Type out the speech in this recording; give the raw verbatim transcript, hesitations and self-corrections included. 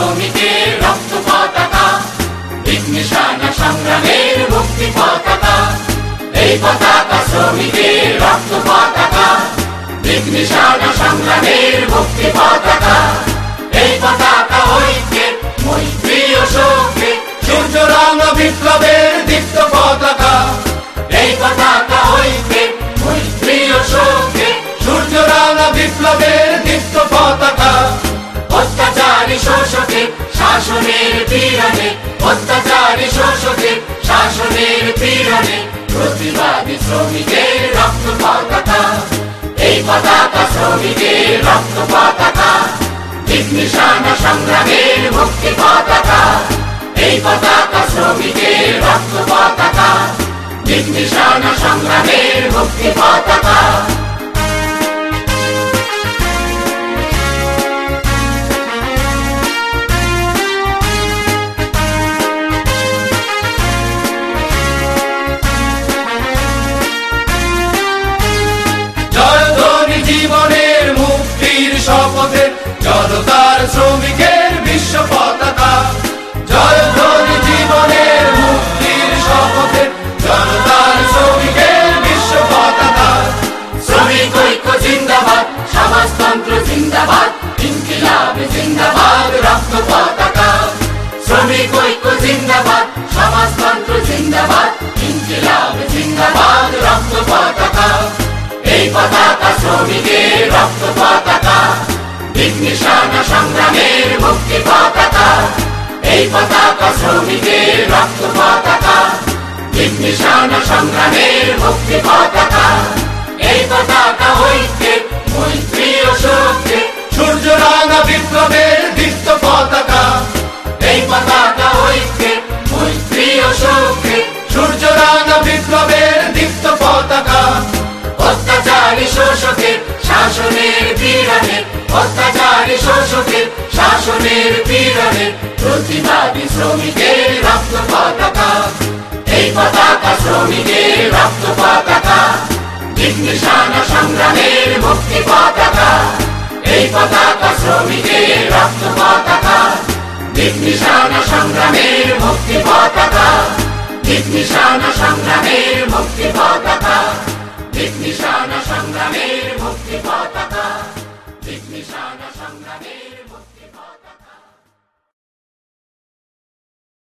শ্রমিকের রক্ত পতাকা, দিক নিশানা সংগ্রামের মুক্তি পতাকা। এই পতাকা শ্রমিকের রক্ত পতাকা, দিক নিশানা সংগ্রামের মুক্তি পতাকা। এই পতাকা ঐক্যের মৈত্রী ও শক্তির সূর্য রাঙা বিপ্লবের দীপ্ত পতাকা। এই পতাকা ঐক্যের মৈত্রী ও শক্তির সূর্য রাঙা বিপ্লবের দীপ্ত পতাকা। অত্যাচারী শোষকের শাসনের পীড়নে, অত্যাচারী শোষকের শাসনের পীড়নে প্রতিবাদী শ্রমিকের রক্ত পতাকা। এই পতাকা শ্রমিকের রক্ত পতাকা, দিক নিশানা সংগ্রামের মুক্তি পতাকা। এই পতাকা শ্রমিকের রক্ত পতাকা, দিক নিশানা সংগ্রামের মুক্তি পতাকা। জীবনের মুক্তির শপথে জনতার শ্রমিকের বিশ্ব পতাকা। জয়ধ্বনি জীবনের মুক্তির শপথে জনতার শ্রমিকের বিশ্ব পতাকা। শ্রমিক ঐক্য জিন্দাবাদ, সমাজতন্ত্র জিন্দাবাদ, ইনকিলাব জিন্দাবাদ, রক্ত পতাকা। শ্রমিক ঐক্য জিন্দাবাদ, সমাজতন্ত্র জিন্দাবাদ, ইনকিলাব জিন্দাবাদ, রক্ত পতাকা। এই পতাকা শ্রমিকের রক্ত পতাকা, দিক নিশানা সংগ্রামের মুক্তি পতাকা। এই পতাকা শ্রমিকের রক্ত পতাকা, দিক নিশানা সংগ্রামের মুক্তি পতাকা। এই পতাকা ঐক্যের মৈত্রী ও শক্তির সূর্য রাঙা বিপ্লবের দীপ্ত পতাকা। এই পতাকা ঐক্যের মৈত্রী ও শক্তির সূর্য রাঙা বিপ্লবের দীপ্ত পতাকা। অত্যাচারী শোষকের শাসনের পীড়নে, অত্যাচারী শোষকের শাসনের পীড়নে প্রতিবাদী শ্রমিকের রক্ত পতাকা। এই পতাকা শ্রমিকের রক্ত পতাকা, দিক নিশানা সংগ্রামের মুক্তি পতাকা। এই পতাকা শ্রমিকের রক্ত পতাকা, দিক নিশানা সংগ্রামের মুক্তি পতাকা। দিক নিশানা সংগ্রামের মুক্তি পতাকা, দিক নিশানা সংগ্রামের